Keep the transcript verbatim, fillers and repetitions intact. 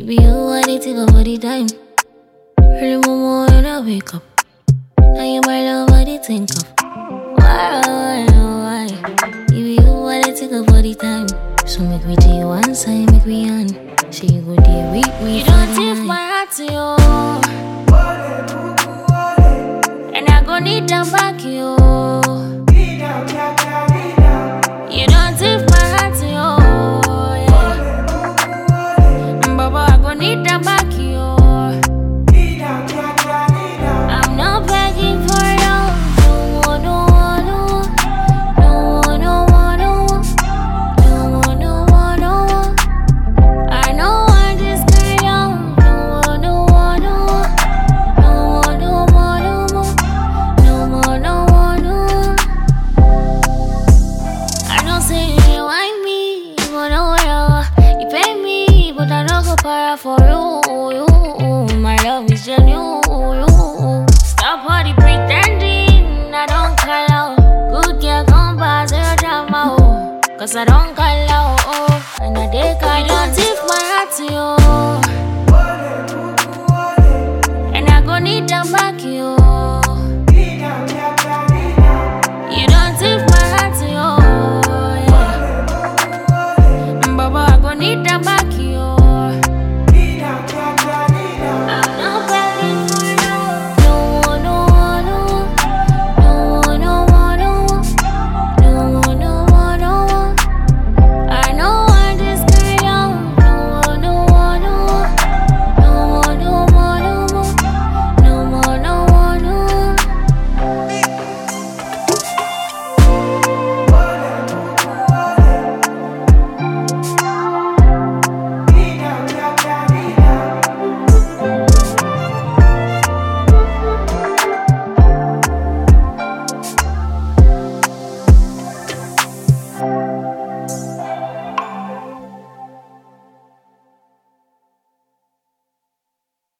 It be you I need to go for the time. Early mama when I wake up. Now you my love I did think of. Why, why, why? It be you I need to go for the time. So make me to you one side, make me on. Say you go there with me. You don't take my heart to you. And I go need them back you. You don't take my heart to you. Need them back you. I'm not begging for love. No one, no one, no one, no one, no one, no one, no one. I know I just can't love. No one, no one, no one, no one, no one, no one, no one, no one. I know say you want me, but no love. You pay me, but I don't go para for you, you. My love is genuine, you. Stop all the pretending, I don't call out. Good girl, come pass your drama, oh. Cause I don't call out, oh. And I dey call you. Don't take my heart to you. And I go need them back, you.